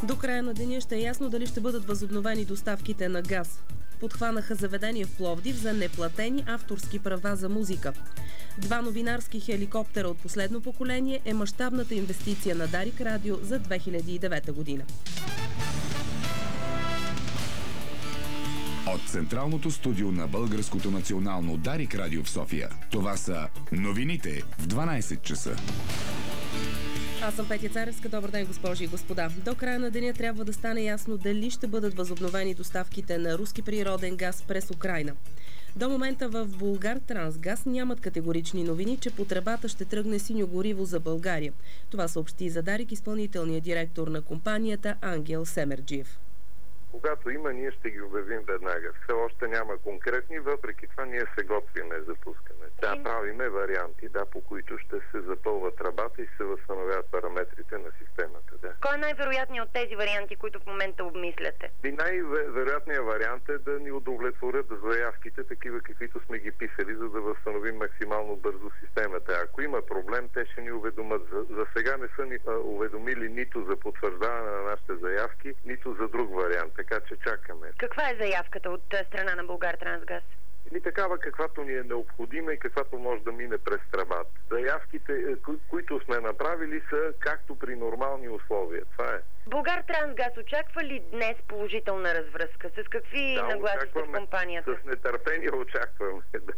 До края на деня ще е ясно дали ще бъдат възобновени доставките на газ. Подхванаха заведение в Пловдив за неплатени авторски права за музика. 2 новинарски хеликоптера от последно поколение е мащабната инвестиция на Дарик Радио за 2009 година. От централното студио на Българското национално Дарик Радио в София. Това са новините в 12 часа. Аз съм Петя Царевска. Добър ден, госпожи и господа. До края на деня трябва да стане ясно дали ще бъдат възобновени доставките на руски природен газ през Украйна. До момента в Булгартрансгаз нямат категорични новини, че по тръбата ще тръгне синьо гориво за България. Това съобщи за Дарик изпълнителният директор на компанията Ангел Семерджиев. Когато има, ние ще ги обявим веднага. Все още няма конкретни, въпреки това ние се готвиме за пускане. Да, правиме варианти, по които ще се запълва тръбата и се възстановяват параметрите на системата. Да. Кой е най-вероятният от тези варианти, които в момента обмисляте? Най-вероятният вариант е да ни удовлетворят заявките, такива каквито сме ги писали, за да възстановим максимално бързо системата. Ако има проблем, те ще ни уведомят. За сега не са ни уведомили нито за потвърждаване на нашите заявки, нито за друг вариант. Така че чакаме. Каква е заявката от страна на Булгартрансгаз? Или такава, каквато ни е необходима и каквато може да мине през тръбата. Заявките, които сме направили, са както при нормални условия. Това е. Булгартрансгаз очаква ли днес положителна развръзка? С какви нагласи в компанията? С нетърпение очакваме.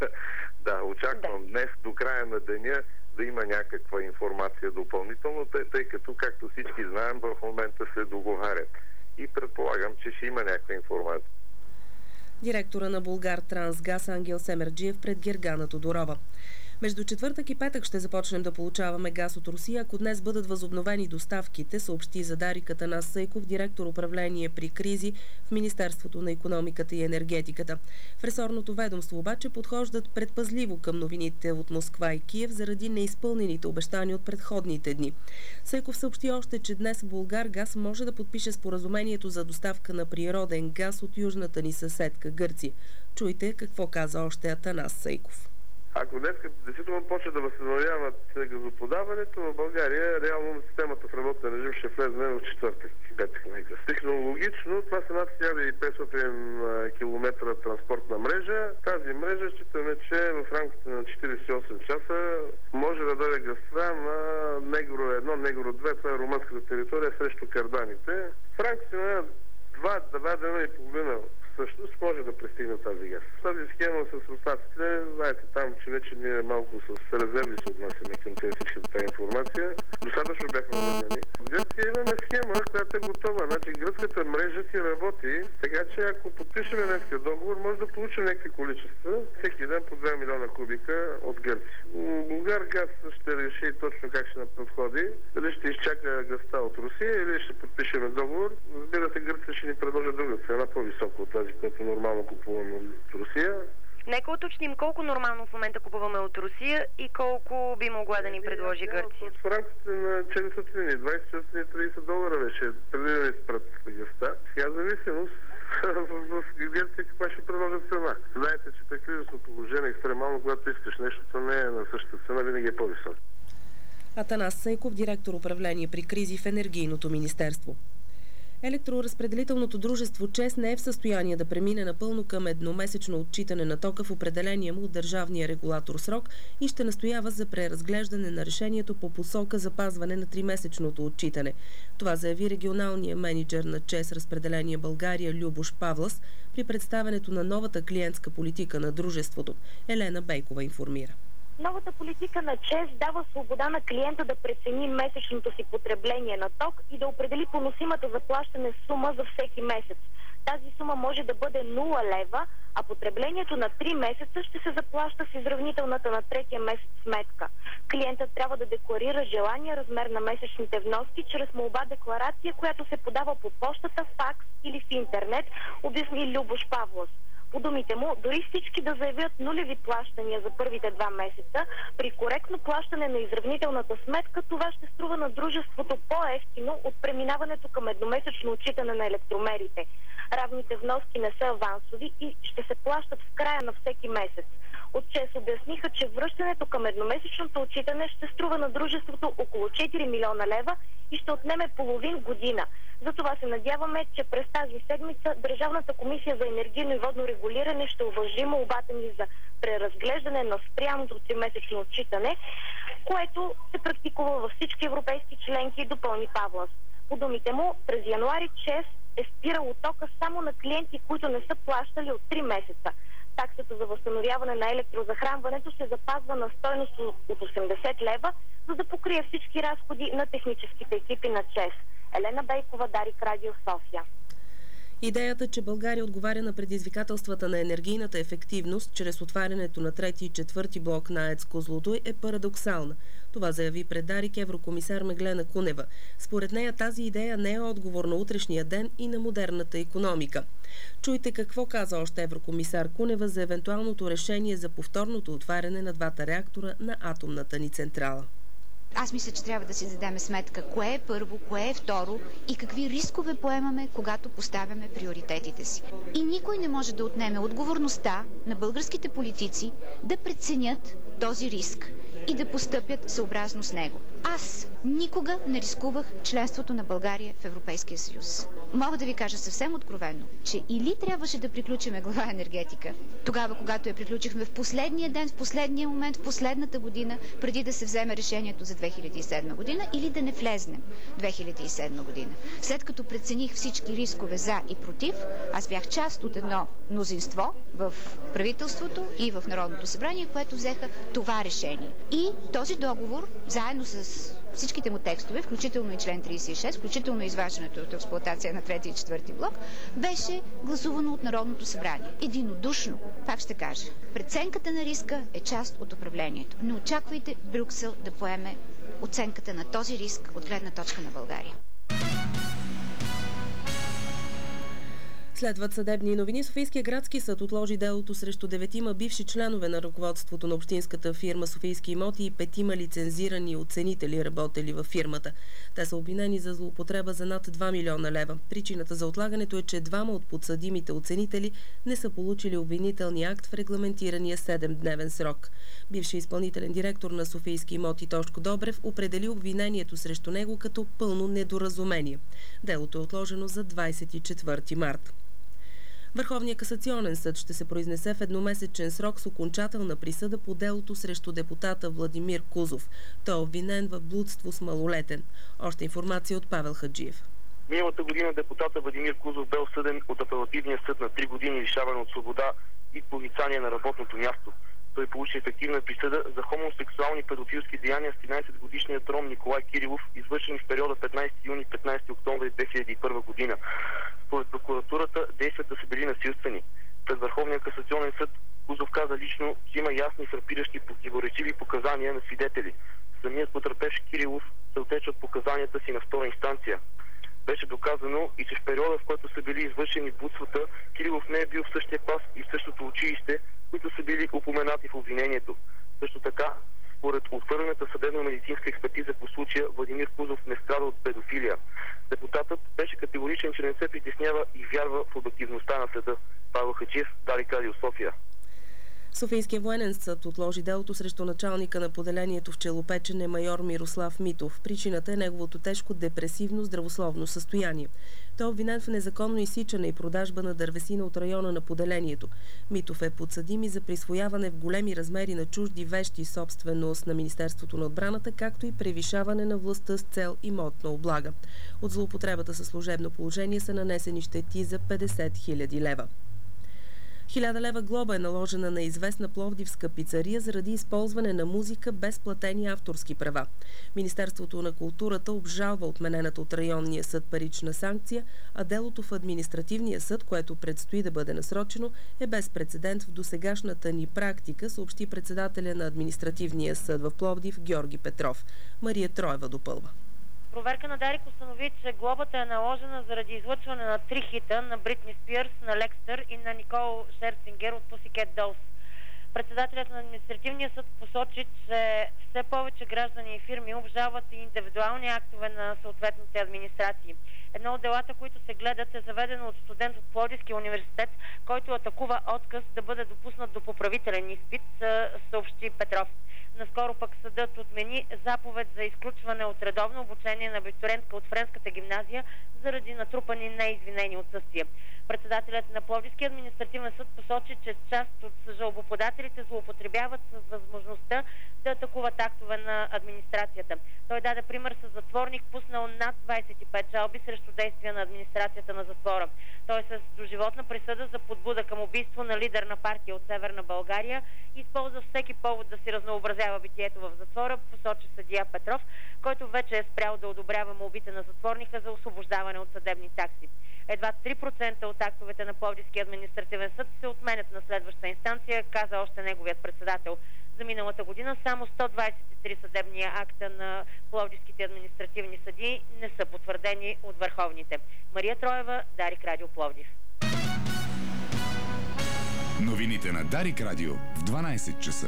Очаквам днес до края на деня да има някаква информация допълнително, тъй като, както всички знаем, в момента се договарят. И предполагам, че ще има някаква информация. Директора на Булгартрансгаз Ангел Семерджиев пред Гергана Тодорова. Между четвъртък и петък ще започнем да получаваме газ от Русия, ако днес бъдат възобновени доставките, съобщи за Дарик Атанас Сейков, директор управление при кризи в Министерството на икономиката и енергетиката. В ресорното ведомство обаче подхождат предпазливо към новините от Москва и Киев заради неизпълнените обещания от предходните дни. Сейков съобщи още, че днес Булгаргаз може да подпише споразумението за доставка на природен газ от южната ни съседка Гърция. Чуйте какво каза още Атанас Сейков. Ако днес действително почне да възстановяват газоподаването, в България реално системата в работен режим ще влезе в четвъртък. Технологично това са над 1500 км транспортна мрежа. Тази мрежа считаме, че в рамките на 48 часа може да даде газта на Негро 1, Негро 2, това е румънската територия срещу Карданите. В рамките на 2 дена и половина всъщност може да пристигне тази газ. Тази схема с руснаците, знаете там, че вече ние малко с резерви се отнасяме към тези информация. Достатъчно бяхме уведомени. В Гърция имаме схема, която е готова. Значи гръцката мрежа си работи, така че ако подпишем днеска договор, може да получим някакви количества, всеки ден по 2 милиона кубика от Гърция. Булгаргаз ще реши точно как ще подходи. Дали ще изчака газта от Русия или ще подпишем договор. Разбира се, Гърция ще ни предложи друга цена, по-висока от тази, която нормално купуваме от Русия. Нека уточним колко нормално в момента купуваме от Русия и колко би могла да ни предложи Гърция. В рамките на 420-430 долара беше преди да изпрат газта. Сега зависимост в Гърция каква ще предложат цена. Знаете, че при кризисно положение екстремално, когато искаш нещо, то не е на същата цена, винаги е по-висока. Атанас Сейков, директор управление при кризи в Енергийното министерство. Електроразпределителното дружество ЧЕЗ не е в състояние да премине напълно към едномесечно отчитане на тока в определения му от държавния регулатор срок и ще настоява за преразглеждане на решението по посока запазване на 3-месечното отчитане. Това заяви регионалният мениджър на ЧЕЗ Разпределение България Любош Павлас при представянето на новата клиентска политика на дружеството. Елена Бейкова информира. Новата политика на ЧЕЗ дава свобода на клиента да прецени месечното си потребление на ток и да определи поносимата за плащане сума за всеки месец. Тази сума може да бъде 0 лева, а потреблението на 3 месеца ще се заплаща с изравнителната на третия месец сметка. Клиентът трябва да декларира желания размер на месечните вноски чрез молба-декларация, която се подава по пощата, факс или в интернет, обясни Любош Павлос. По думите му, дори всички да заявят нулеви плащания за първите 2 месеца, при коректно плащане на изравнителната сметка, това ще струва на дружеството по-евтино от преминаването към едномесечно отчитане на електромерите. Равните вноски не са авансови и ще се плащат в края на всеки месец. От ЧЕЗ обясниха, че връщането към едномесечното отчитане ще струва на дружеството около 4 милиона лева и ще отнеме половин година. Затова се надяваме, че през тази седмица Държавната комисия за енергийно и водно регулиране ще уважи молбата ни за преразглеждане на спряното 3-месечно отчитане, което се практикува във всички европейски членки, допълни Павлов. По думите му, през януари ЧЕЗ е спирало тока само на клиенти, които не са плащали от 3 месеца. Таксата за възстановяване на електрозахранването се запазва на стойност от 80 лева, за да покрие всички разходи на техническите екипи на ЧЕЗ. Елена Бейкова, Дарик Радио, София. Идеята, че България отговаря на предизвикателствата на енергийната ефективност чрез отварянето на 3 и 4 блок на АЕЦ Козлодуй е парадоксална. Това заяви пред Дарик еврокомисар Меглена Кунева. Според нея тази идея не е отговор на утрешния ден и на модерната икономика. Чуйте какво каза още еврокомисар Кунева за евентуалното решение за повторното отваряне на 2 реактора на атомната ни централа. Аз мисля, че трябва да си зададем сметка кое е първо, кое е второ и какви рискове поемаме, когато поставяме приоритетите си. И никой не може да отнеме отговорността на българските политици да преценят този риск и да постъпят съобразно с него. Аз никога не рискувах членството на България в Европейския съюз. Мога да ви кажа съвсем откровено, че или трябваше да приключиме глава енергетика, тогава, когато я приключихме в последния ден, в последния момент, в последната година, преди да се вземе решението за 2007 година, или да не влезнем 2007 година. След като прецених всички рискове за и против, аз бях част от едно мнозинство в правителството и в Народното събрание, което взеха това решение. И този договор, заедно с всичките му текстове, включително и член 36, включително изваждането от експлоатация на 3 и 4 блок, беше гласувано от Народното събрание. Единодушно, пак ще кажа, преценката на риска е част от управлението. Не очаквайте Брюксел да поеме оценката на този риск от гледна точка на България. Следват съдебни новини. Софийския градски съд отложи делото срещу 9 бивши членове на ръководството на общинската фирма Софийски имоти и 5 лицензирани оценители, работели във фирмата. Те са обвинени за злоупотреба за над 2 милиона лева. Причината за отлагането е, че 2 от подсъдимите оценители не са получили обвинителния акт в регламентирания 7-дневен срок. Бивши изпълнителен директор на Софийски имоти Тошко Добрев определи обвинението срещу него като пълно недоразумение. Делото е отложено за 24 март. Върховният касационен съд ще се произнесе в едномесечен срок с окончателна присъда по делото срещу депутата Владимир Кузов. Той е обвинен в блудство с малолетен. Още информация от Павел Хаджиев. Миналата година депутата Владимир Кузов бе осъден от апелативния съд на 3 години лишаване от свобода и порицание на работното място. Той получи ефективна присъда за хомосексуални педофилски деяния с 13-годишният ром Николай Кирилов, извършени в периода 15 юни 15 октомври 2001 година. Според прокуратурата действията са били насилствени. Пред Върховния касационен съд Кузов каза лично, че има ясни, фрапиращи, противоречиви показания на свидетели. Самият потърпевш Кирилов се отече от показанията си на втора инстанция. Беше доказано и че в периода, в който са били извършени блудствата, Кирилов не е бил в същия клас и в същото училище, които са били упоменати в обвинението. Също така, според отвърлената съдебно-медицинска експертиза по случая, Владимир Кузов не страда от педофилия. Депутатът беше категоричен, че не се притеснява и вярва в обективността на съда. Павел Хаджиев, Дарик Радио, София. Софийския военен съд отложи делото срещу началника на поделението в Челопечене майор Мирослав Митов. Причината е неговото тежко депресивно здравословно състояние. Той е обвинен в незаконно изсичане и продажба на дървесина от района на поделението. Митов е подсъдим и за присвояване в големи размери на чужди вещи, собственост на Министерството на отбраната, както и превишаване на властта с цел имотна облага. От злоупотребата със служебно положение са нанесени щети за 50 000 лева. 1000 лева глоба е наложена на известна пловдивска пицария заради използване на музика без платени авторски права. Министерството на културата обжалва отменената от районния съд парична санкция, а делото в административния съд, което предстои да бъде насрочено, е без прецедент в досегашната ни практика, съобщи председателя на административния съд в Пловдив Георги Петров. Мария Троева допълва. Проверка на Дарик установи, че глобата е наложена заради излъчване на 3 хита на Бритни Спирс, на Лекстър и на Никол Шерцингер от Pussycat Dolls. Председателят на административния съд посочи, че все повече граждани и фирми обжалват и индивидуални актове на съответните администрации. Едно от делата, които се гледат, е заведено от студент от Пловдивския университет, който атакува отказ да бъде допуснат до поправителен изпит, съобщи Петров. Наскоро пък съдът отмени заповед за изключване от редовно обучение на абитуриентка от Френската гимназия заради натрупани неизвинени отсъствия. Председателят на Пловдивския административен съд посочи, че част от жалбоподателите злоупотребяват с възможността да атакуват актове на администрацията. Той даде пример с затворник, пуснал над 25 жалби срещу действия на администрацията на затвора. Той с доживотна присъда за подбуда към убийство на лидер на партия от Северна България използва всеки повод да си разнообразява битието в затвора, посочи съдия Петров, който вече е спрял да одобрява молбите на затворника за освобождаване от съдебни такси. Едва 3% от актовете на Пловдивския административен съд се отменят на следваща инстанция, каза още неговият председател. За миналата година само 123 съдебни акта на пловдивските административни съдии не са потвърдени от върховните. Мария Троева, Дарик Радио, Пловдив. Новините на Дарик Радио в 12 часа.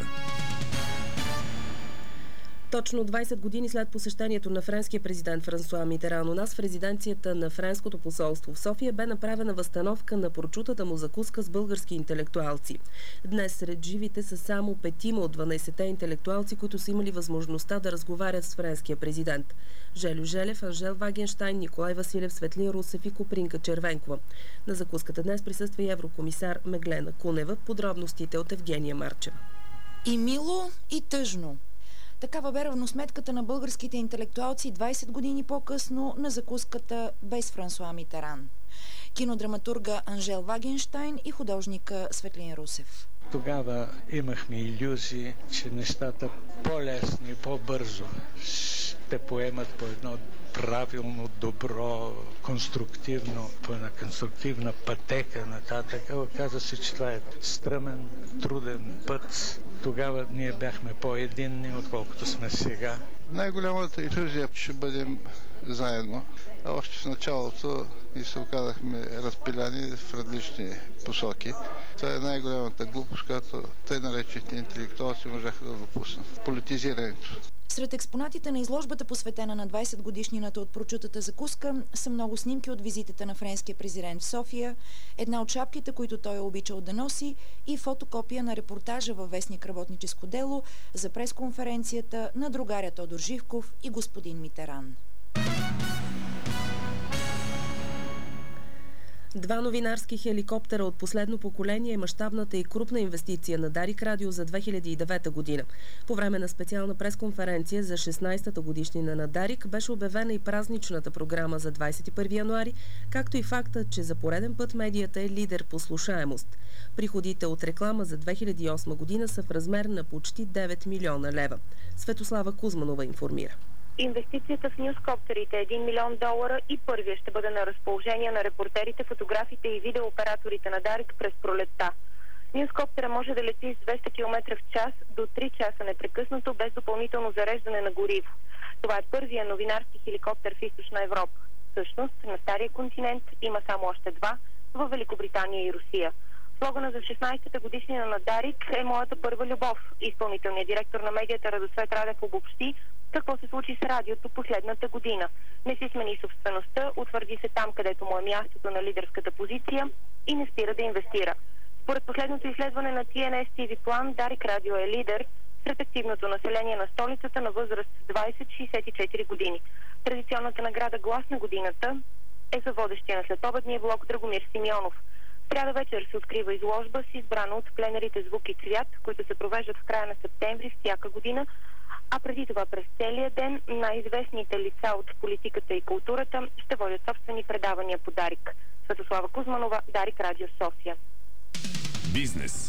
Точно 20 години след посещението на френския президент Франсуа Митеран у нас в резиденцията на Френското посолство в София бе направена възстановка на прочутата му закуска с български интелектуалци. Днес сред живите са само 5 от 12-те интелектуалци, които са имали възможността да разговарят с френския президент. Желю Желев, Анжел Вагенщайн, Николай Василев, Светлин Русев и Копринка Червенкова. На закуската днес присъства и еврокомисар Меглена Кунева. Подробностите от Евгения Марчева. И мило, и тъжно. Такава бе равносметката на българските интелектуалци 20 години по-късно на закуската без Франсуа Митеран. Кинодраматурга Анжел Вагенщайн и художника Светлин Русев. Тогава имахме илюзии, че нещата по-лесно и по-бързо ще поемат по едно правилно, добро, конструктивно, по една конструктивна пътека нататък. Оказа се, че това е стръмен, труден път. Тогава ние бяхме по-единни, отколкото сме сега. Най-голямата илюзия ще бъдем заедно. А още в началото ние се оказахме разпиляни в различни посоки. Това е най-голямата глупост, която тъй наречените интелектуалци можаха да допуснат. Политизирането. Сред експонатите на изложбата, посветена на 20 годишнината от прочутата закуска, са много снимки от визитата на френския президент в София, една от шапките, които той е обичал да носи, и фотокопия на репортажа във вестник Работническо дело за пресконференцията на другаря Тодор Живков и господин Митеран. 2 новинарски хеликоптера от последно поколение е мащабната и крупна инвестиция на Дарик Радио за 2009 година. По време на специална пресконференция за 16-та годишнина на Дарик беше обявена и празничната програма за 21 януари, както и факта, че за пореден път медията е лидер по слушаемост. Приходите от реклама за 2008 година са в размер на почти 9 милиона лева. Светослава Кузманова информира. Инвестицията в нюскоптерите е $1 милион и първия ще бъде на разположение на репортерите, фотографите и видеооператорите на Дарик през пролетта. Нюскоптера може да лети с 200 км в час до 3 часа непрекъснато, без допълнително зареждане на гориво. Това е първия новинарски хеликоптер в Източна Европа. Всъщност, на Стария континент има само още 2 в Великобритания и Русия. Слогана за 16-та годишнина на Дарик е "Моята първа любов". Изпълнителният директор на медията Радосвет Радев обобщи какво се случи с радиото последната година. Не си смени собствеността, утвърди се там, където му е мястото на лидерската позиция и не спира да инвестира. Според последното изследване на TNS TV Plan, Дарик Радио е лидер сред активното население на столицата на възраст 20-64 години. Традиционната награда "Глас на годината" е за водещия на следобедния блок Драгомир Симеонов. В сряда вечер се открива изложба с избрана от пленерите "Звук и цвят", които се провеждат в края на септември всяка година, а преди това през целия ден най-известните лица от политиката и културата ще водят собствени предавания по Дарик. Светослава Кузманова, Дарик Радио, София. Бизнес.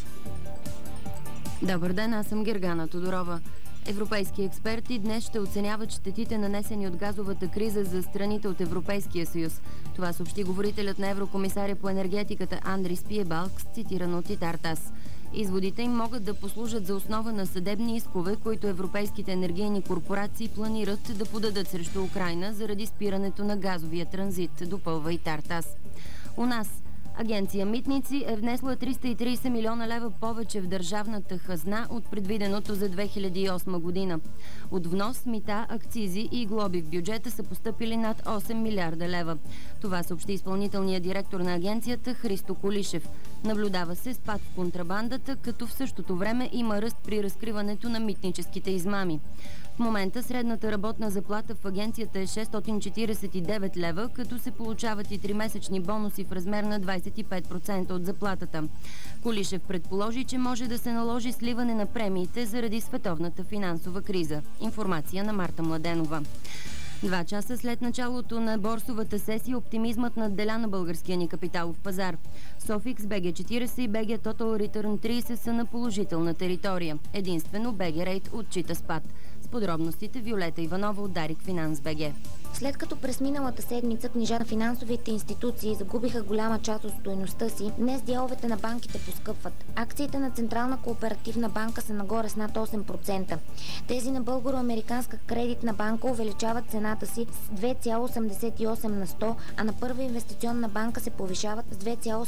Добър ден, аз съм Гергана Тодорова. Европейски експерти днес ще оценяват щетите, нанесени от газовата криза за страните от Европейския съюз. Това съобщи говорителят на еврокомисаря по енергетиката Андрис Пиебалкс, цитиран от Итартас. Изводите им могат да послужат за основа на съдебни искове, които европейските енергийни корпорации планират да подадат срещу Украйна заради спирането на газовия транзит, допълва Итартас. У нас Агенция Митници е внесла 330 милиона лева повече в държавната хазна от предвиденото за 2008 година. От внос, мита, акцизи и глоби в бюджета са постъпили над 8 милиарда лева. Това съобщи изпълнителният директор на агенцията Христо Колишев. Наблюдава се спад в контрабандата, като в същото време има ръст при разкриването на митническите измами. В момента средната работна заплата в агенцията е 649 лева, като се получават и 3-месечни бонуси в размер на 25% от заплатата. Колишев предположи, че може да се наложи сливане на премиите заради световната финансова криза. Информация на Марта Младенова. 2 часа след началото на борсовата сесия, оптимизмът надделя на българския ни капиталов пазар. Софикс, BG40 и BG Total Return 30 са на положителна територия. Единствено BG Rate отчита спад. С подробностите Виолета Иванова от Дарик Финанс БГ. След като през миналата седмица книжа на финансовите институции загубиха голяма част от стойността си, днес дяловете на банките поскъпват. Акциите на Централна кооперативна банка са нагоре с над 8%. Тези на Българо-американска кредитна банка увеличават цената си с 2,88 на 100, а на Първа инвестиционна банка се повишават с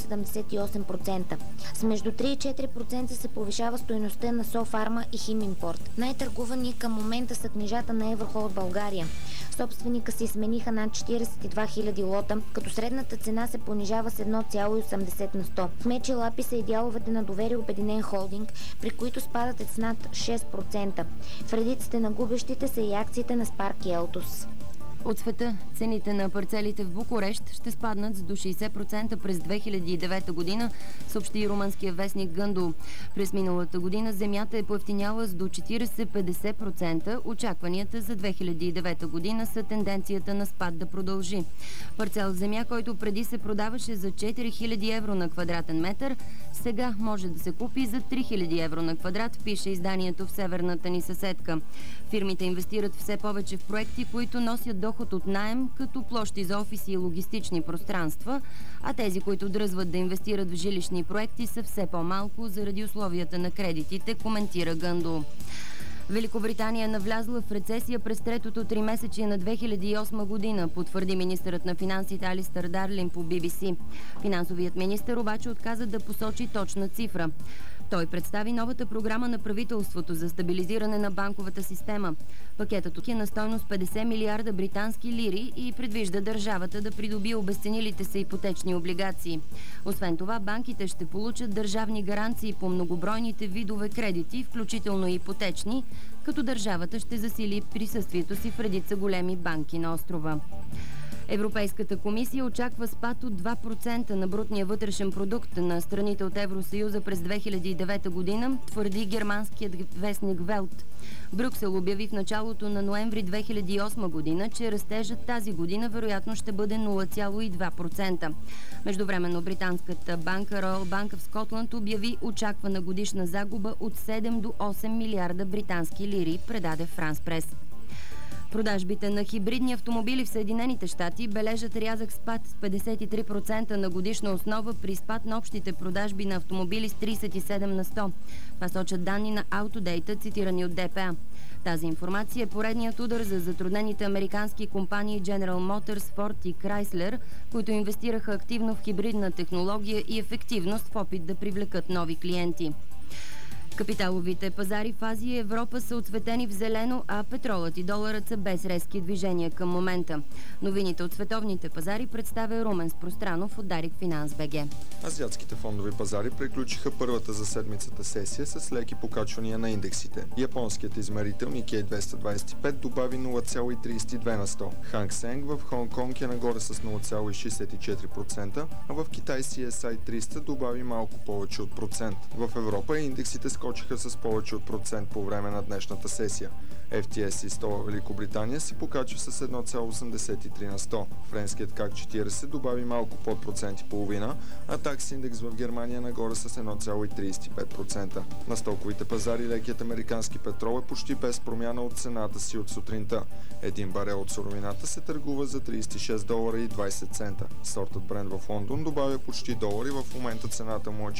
2,78%. С между 3 и 4% се повишава стойността на Софарма и Химимпорт. Най-търгувани към момента са книжата на Еврохолд България. Собственика си смениха над 42 000 лота, като средната цена се понижава с 1,80 на 100. В мечи лапи са и дяловете на Доверие Обединен холдинг, при които спадат с над 6%. В редиците на губещите са и акциите на Спарк и Елтос. От света цените на парцелите в Букурещ ще спаднат с до 60% през 2009 година, съобщи и румънския вестник Гъндо. През миналата година земята е поевтиняла с до 40-50%. Очакванията за 2009 година са тенденцията на спад да продължи. Парцел земя, който преди се продаваше за 4000 евро на квадратен метър, сега може да се купи за 3000 евро на квадрат, пише изданието в северната ни съседка. Фирмите инвестират все повече в проекти, които носят доход от наем, като площи за офиси и логистични пространства, а тези, които дръзват да инвестират в жилищни проекти, са все по-малко заради условията на кредитите, коментира Гъндо. Великобритания е навлязла в рецесия през третото тримесечие на 2008 година, потвърди министърът на финансите Алистър Дарлин по BBC. Финансовият министър обаче отказа да посочи точна цифра. Той представи новата програма на правителството за стабилизиране на банковата система. Пакетът е на стойност 50 милиарда британски лири и предвижда държавата да придобие обезценилите се ипотечни облигации. Освен това, банките ще получат държавни гаранции по многобройните видове кредити, включително и ипотечни, като държавата ще засили присъствието си в редица големи банки на острова. Европейската комисия очаква спад от 2% на брутния вътрешен продукт на страните от Евросъюза през 2009 година, твърди германският вестник Велт. Брюксел обяви в началото на ноември 2008 година, че растежът тази година вероятно ще бъде 0,2%. Междувременно британската банка Royal Bank в Скотланд обяви очаквана годишна загуба от 7 до 8 милиарда британски лири, предаде Франс Прес. Продажбите на хибридни автомобили в Съединените щати бележат рязък спад с 53% на годишна основа при спад на общите продажби на автомобили с 37 на 100. Това сочат данни на Autodata, цитирани от ДПА. Тази информация е поредният удар за затруднените американски компании General Motors, Ford и Chrysler, които инвестираха активно в хибридна технология и ефективност в опит да привлекат нови клиенти. Капиталовите пазари в Азия и Европа са отцветени в зелено, а петролът и доларът са без резки движения към момента. Новините от световните пазари представя Румен Спространов от Дарик Финанс БГ. Азиатските фондови пазари приключиха първата за седмицата сесия с леки покачвания на индексите. Японският измерител Nikkei 225 добави 0,32 на 100. Ханг Сенг в Хонг-Конг е нагоре с 0,64%, а в Китай CSI 300 добави малко повече от процент. В Европа индексите скочиха с повече от процент по време на днешната сесия. FTSE 100 в Великобритания се покачва с 1,83 на 100. Френският CAC 40 добави малко под процент и половина, а такс индекс в Германия нагоре с 1,35%. На стоковите пазари лекият американски петрол е почти без промяна от цената си от сутринта. Един барел от суровината се търгува за $36.20. Сортът Брент в Лондон добавя почти долари, в момента цената му е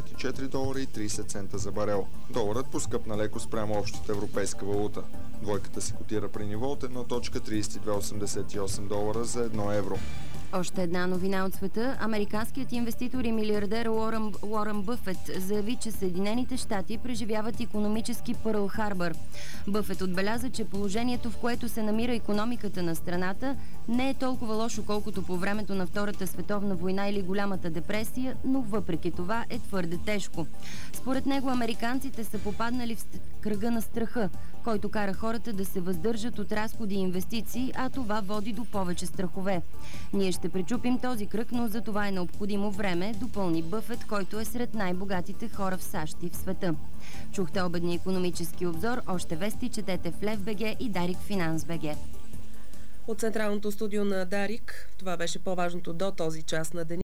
$44.30 за барел. Доларът поскъпна леко спрямо общата европейска валута. Двойката се котира при ниво от $1.3288 за 1 евро. Още една новина от света. Американският инвеститор и милиардер Уорън Бъфет заяви, че Съединените щати преживяват икономически Пърл Харбър. Бъфет отбеляза, че положението, в което се намира икономиката на страната, не е толкова лошо, колкото по времето на Втората световна война или Голямата депресия, но въпреки това е твърде тежко. Според него американците са попаднали в кръга на страха, който кара хората да се въздържат от разходи и инвестиции, а това води до повече страхове. Ние ще пречупим този кръг, но за това е необходимо време, допълни Бъфет, който е сред най-богатите хора в САЩ и в света. Чухте обедния икономически обзор. Още вести четете в Лев.бг и Дарик Финанс.бг. От централното студио на Дарик, това беше по-важното до този час на деня.